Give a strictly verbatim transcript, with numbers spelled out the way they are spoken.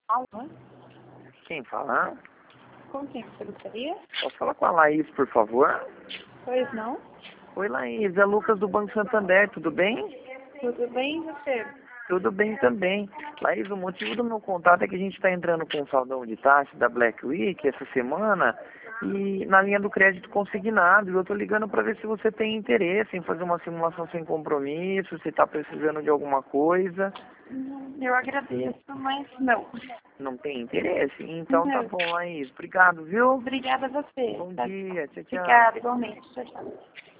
Alô? Quem fala? Com quem você gostaria? Posso falar com a Laís, por favor? Pois não? Oi, Laís. É Lucas do Banco Santander. Tudo bem? Tudo bem e você? Tudo bem também. Laís, o motivo do meu contato é que a gente está entrando com um saldão de taxa da Black Week essa semana e na linha do crédito consignado. E eu estou ligando para ver se você tem interesse em fazer uma simulação sem compromisso, se está precisando de alguma coisa. Hum, Eu agradeço, mas não. Não tem interesse? Então tá Não. bom, Laís. Obrigado, viu? Obrigada a você. Bom Tá? dia. Tchau, tchau. Obrigada, igualmente. Tchau, tchau.